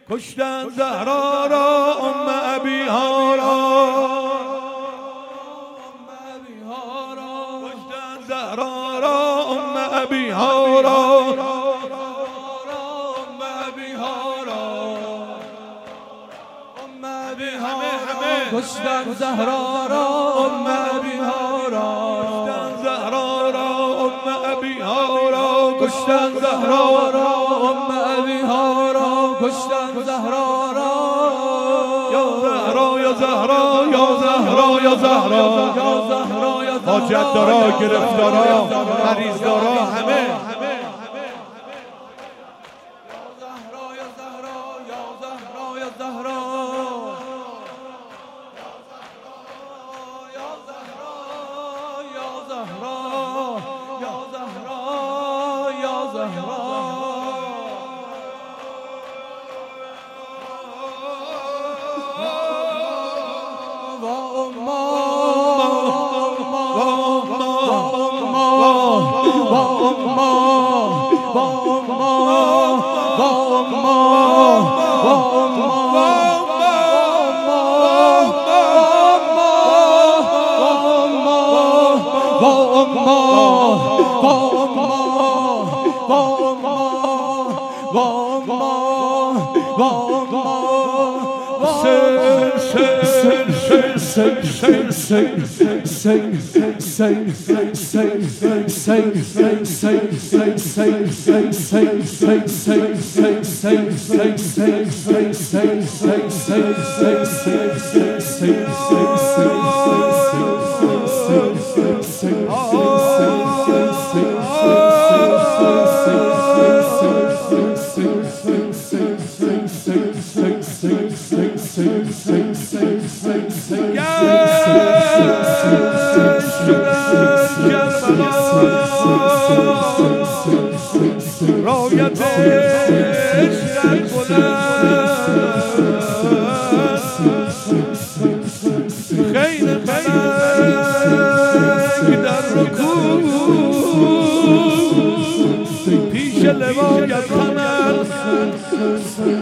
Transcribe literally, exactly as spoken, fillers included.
کشتن زهرا را ام ابیها را کشتن زهرا را ام ابیها را کشتن زهرا را ام ابیها را کشتن زهرا را ام ابیها را کشتن زهرا را ام ابیها را کشتن زهرا را یا زهرا یا زهرا یا زهرا یا زهرا یا زهرا یا زهرا حاجت دارا گرفتارا مریض دارا همه رایت عشقت بلند خیل فلک در رکوع پیش لوایت کند